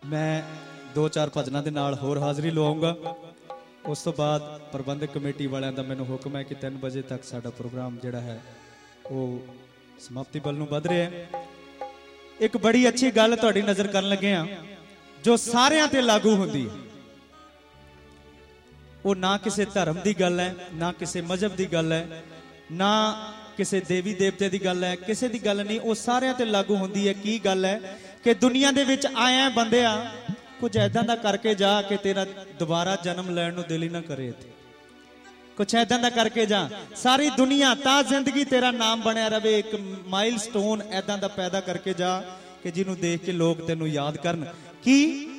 मैं 2-4 भजनों के नाल होर हाज़री लवाऊंगा। उस तो बाद प्रबंधक कमेटी वालियां दा मैनूं हुक्म है कि 3 बजे तक साडा प्रोग्राम जिहड़ा है वो समाप्ति बल नूं वध रहा है। एक बड़ी अच्छी गल तुहाडी नज़र करन लगे हां जो सारियां ते लागू हुंदी है। वो ना किसी धर्म की गल है, ना किसी मजहब की गल है, ना किसी देवी देवते की गल है, किसी की गल नहीं। वो सारियां ते लागू हुंदी है। की गल है कि दुनिया दे विच आया बंदिया कुछ ऐदां दा करके जा कि तेरा दोबारा जन्म लैण नूं दिल ही ना करे। इत्थे कुछ ऐदां दा करके जा, सारी दुनिया ता जिंदगी तेरा नाम बनया रहे। एक माइल स्टोन ऐदां दा पैदा करके जा कि जिन्हों देख के लोग तेनू याद करन। की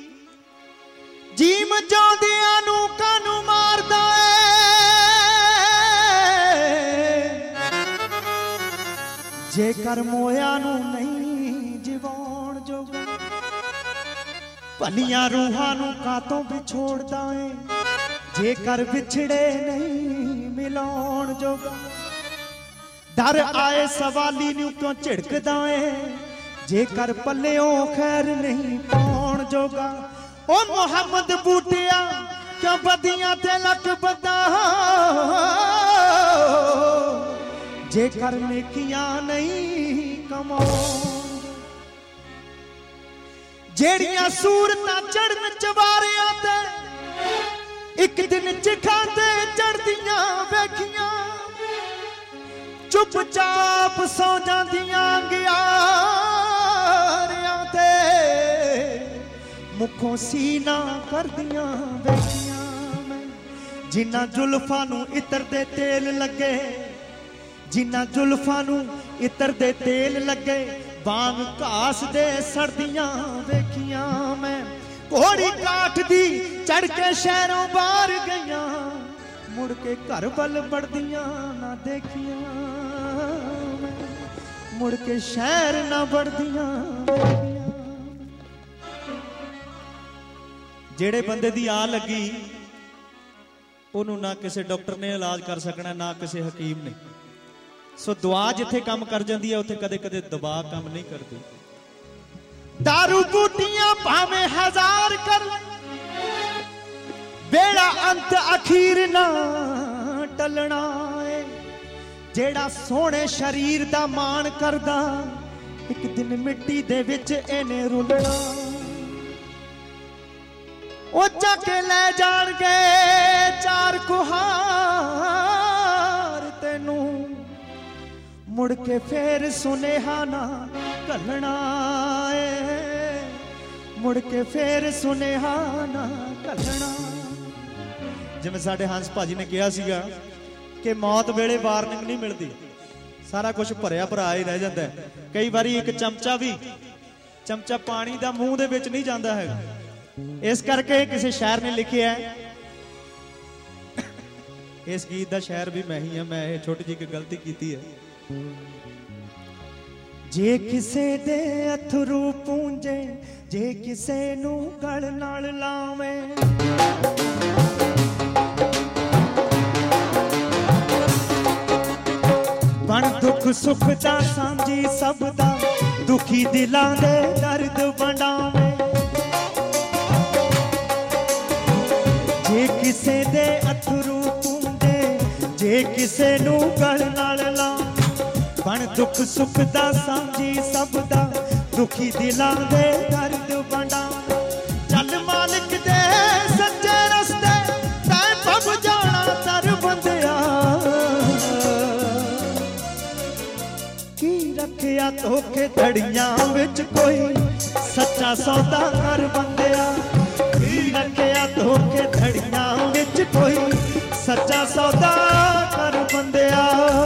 जीम जांदियां नूं कानू मारदा है, जेकर मोया नूं नहीं जिवाण जोगा, भलियां रूहां नूं कातों विछोड़दा है, जेकर विछड़े नहीं मिलाउण जोगा। डर आए सवाली नूं क्यों झिड़कदा है, जेकर पल्लेओं खैर नहीं पाउण जोगा। ओ मोहम्मद बूटिया क्यों बदियां ते लक बदा, जेकर नेकियां नहीं कमाउण। जेड़ियां सूरतां चढ़न चवारियां ते एक दिन चिखाते चढ़दियां वेखियां, चुपचाप सौ जांदियां गयारियां ते मुखों सीना करदियां वेखियां। मैं जिन्ना जुल्फां नूं इतर दे तेल लगे, जिन्ना जुल्फां नूं इतर दे तेल लगे, बांग घास दे सड़दियां वेखियां। मैं घोड़ी काठ दी चढ़ के शहरों बाहर गईयां, मुड़ के घर बल बढ़दियां ना देखियां। मुड़ के शहर ना बढ़दियां देखियां। जेड़े बंदे दी आ लगी उन्होंने ना किसी डॉक्टर ने इलाज कर सकना, ना किसी हकीम ने। सो दुआ जिथे काम कर जाती है उथे कदे कदे दबा काम नहीं करती। दारू बूटियां भावें 1000 कर, बेड़ा अंत अखीर ना टलना है। जेड़ा सोने शरीर दा मान करदा, एक दिन मिट्टी दे विच इहने रुलना। ओ चके ले जाणगे 4 कुहार तेनू, मुड़ के फेर सुनेहा ना घलना है, मुड़ के फेर सुनेहा ना घलना। जिवें साडे हंस भाजी ने कहा सीगा कि मौत वेले वार्निंग नहीं मिलती, सारा कुछ भरिया भरा ही रह जाता है। कई बारी एक चमचा पानी दा मूँह दे विच नहीं जाता है। इस करके किसी शायर ने लिखिया है, इस गीत दा शायर भी मैं ही हां, मैं ये छोटी जी गलती की है। जे किसे दे अथरू पूंजे, जे किसे नू गल नाल लावे, बन दुख सुख दा सांझी सब दा, दुखी दिलां दे दर्द वंडावे। जे किसे दे अथरू पूंजे, जे किसे नू गल नाल लावे, बन दुख सुख दा सांझी सब दा, दुखी दिलां दे दर्द वंडा। चल मालिक दे सच्चे रस्ते, तैं पब जाना तर बंदिया। की रखिया धोखे धड़ियां विच कोई सच्चा सौदा कर बंदिया। की रखिया धोखे धड़ियां विच कोई सच्चा सौदा कर बंदिया।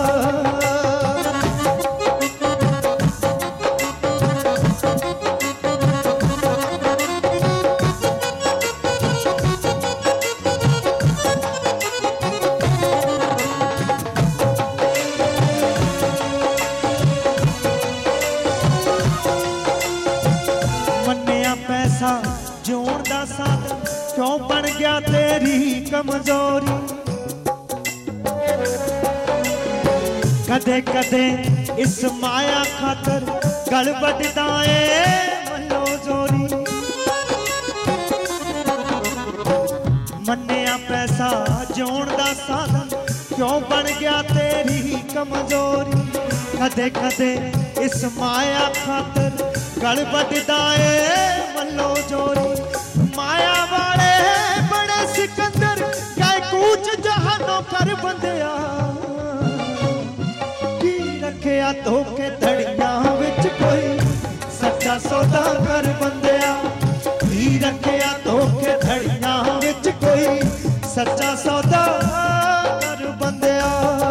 जोड़ दा साधन क्यों बन गया तेरी कमजोरी। कदे कदे इस माया खातर गल बटदा ए मल्लो जोरी। मन्निया पैसा जिउण दा साधन क्यों बन गया तेरी कमजोरी। कदे कदे इस माया खातर गल बददा ए मल्लो जोरी। माया वाले बड़े सिकंदर गए कूच जहानों कर बंदिया। की रखिया धोखे धड़ियां विच कोई सच्चा सौदा कर बंदिया। की रखिया धोखे धड़ियां विच कोई सच्चा सौदा कर बंदिया।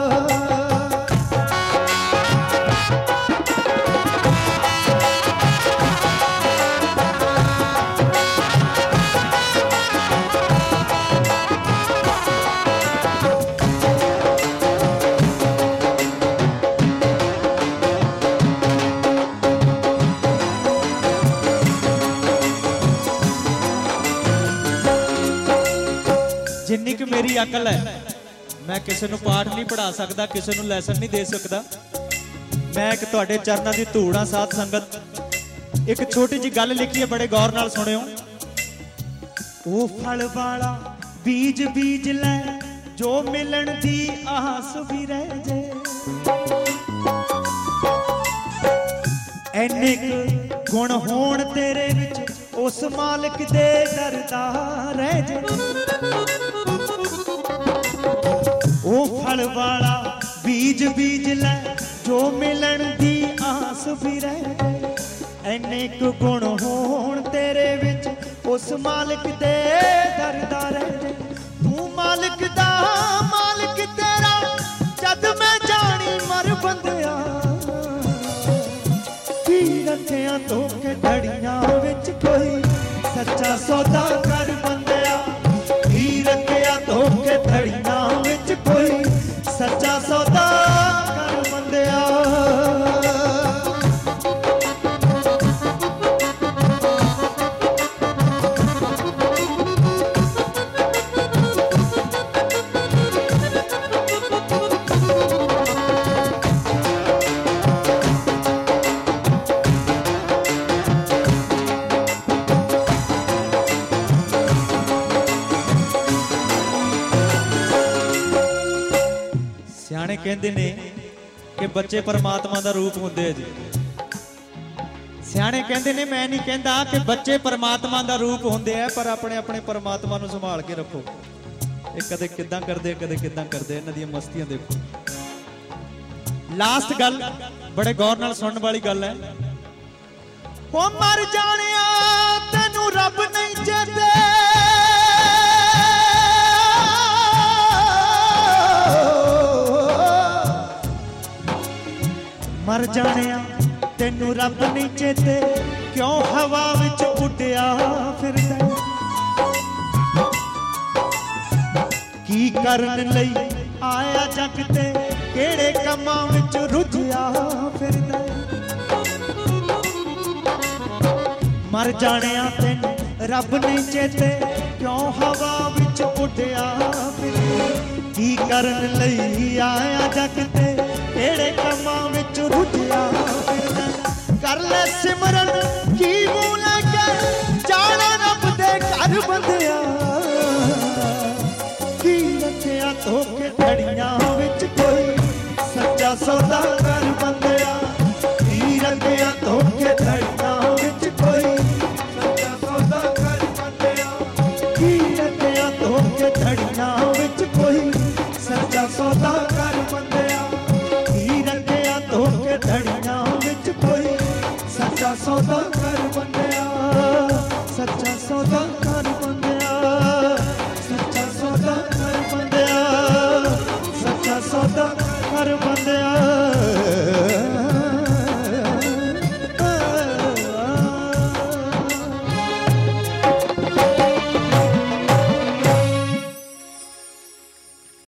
जिन्नी कि मेरी अकल है मैं किसी को पाठ नहीं पढ़ा सकता, किसी को लैसन नहीं दे सकता। मैं एक तुहाडे चरनां दी धूड़ हां साध संगत। एक छोटी जी गल लिखी है, बड़े गौर नाल सुनियो। ओ फल वाला बीज बीज लै जो मिलन दी आस भी रह जे। ऐने गुण होण तेरे विच उस मालिक दे डरदा रह जे। ओ फल वाला बीज बीज लै जो मिलन दी आस भी रह जाए। ऐने कु गुण होण तेरे विच उस मालिक दे डरदा रह जाए। तू मालिक दा मालिक तेरा जद मैं जानी मर बंदिया। की रखिया धोखे धड़ियां विच कोई सच्चा सौदा कर बंदिया। की रखिया धोखे धड़ियां विच कोई सच्चा सौदा कर बंदिया। सियाणे कहते ने कि बच्चे परमात्मा का रूप होंदे जी। सियाणे कहते ने, मैं नहीं कहता कि बच्चे परमात्मा का रूप होंदे है, पर अपने अपने परमात्मा नूं संभाल के रखो। ये कदे किदां करदे कदे किदां करदे, इन्हां दी मस्तियां देखो। लास्ट गल बड़े गौर नाल सुनने वाली गल है। ओ मर जानिया तैनूं रब नहीं चेते। मर जानिया तैनू रब नहीं चेते क्यों हवा विच उड्डिया फिरदा। की करन लई आया जग ते केड़े कमां विच रुझिया फिरदा। मर जानिया तैनू रब नहीं चेते क्यों हवा विच उड्डिया फिरदा। की करन लई आया जग ते केड़े कमां विच रुझिया फिरदा। कर ले सिमरन की मूंह लैके जाना रब दे घर बंदिया। की रखिया धोखे धड़ियां विच कोई सच्चा सौदा कर बंदिया। की रखिया धोखे धड़ियां विच कोई सच्चा सौदा कर बंदिया। की रखिया धोखे धड़ियां विच कोई सच्चा सौदा कर बंदिया। धड़ियां विच कोई सच्चा सौदा